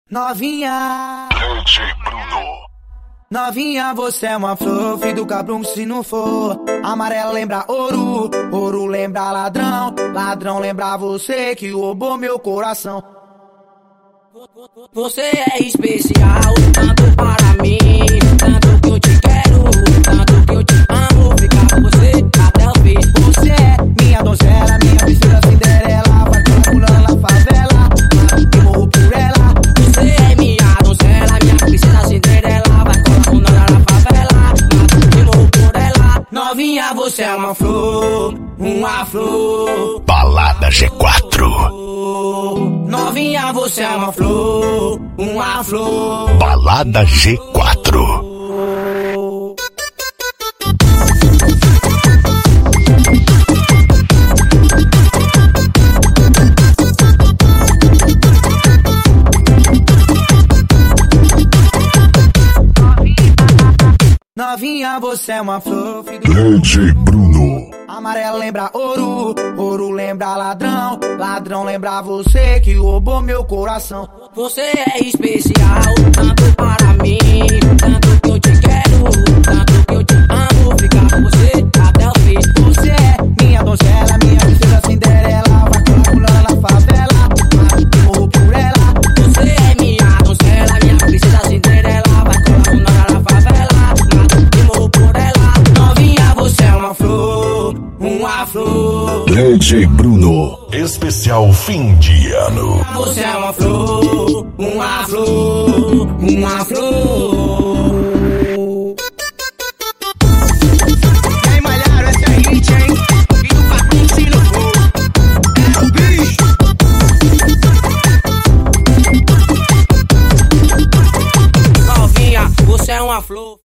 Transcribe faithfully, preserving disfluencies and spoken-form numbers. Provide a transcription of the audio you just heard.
Novinha, D J Bruno. novinha, você é uma flor, filho do cabrão se não for. Amarelo lembra ouro, ouro lembra ladrão, ladrão lembra você que roubou meu coração. Você é especial, tanto para mim, tanto que eu te quero, tanto que eu te amo, ficar com você até o fim. Você é minha donzela, minha princesa Cinderela, vai pulando na favela, eu morro por ela. Você é minha donzela, minha princesa Cinderela, vai pulando na favela, eu morro por ela. Novinha, você é uma flor, uma flor. Balada G quatro. Novinha, você é uma flor, uma flor. Balada G quatro. Novinha, você é uma flor, filho D J Bruno. Amarelo lembra ouro, ouro lembra ladrão, ladrão lembra você que roubou meu coração. Você é especial, tanto para mim, tanto que eu te quero, tanto que eu te amo, ficar com você até o fim. Você é minha donzela, minha princesa Cinderela, vai pulando na favela, eu morro por ela. Você é minha donzela, minha princesa Cinderela, vai pulando na favela, eu morro por ela. Novinha, você é uma flor, uma flor. D J Bruno. Especial fim de ano. Você é uma flor, uma flor, uma flor. E aí, malharo, essa é a hit, hein? E o patrão se não for, é o bicho. Novinha, você é uma flor.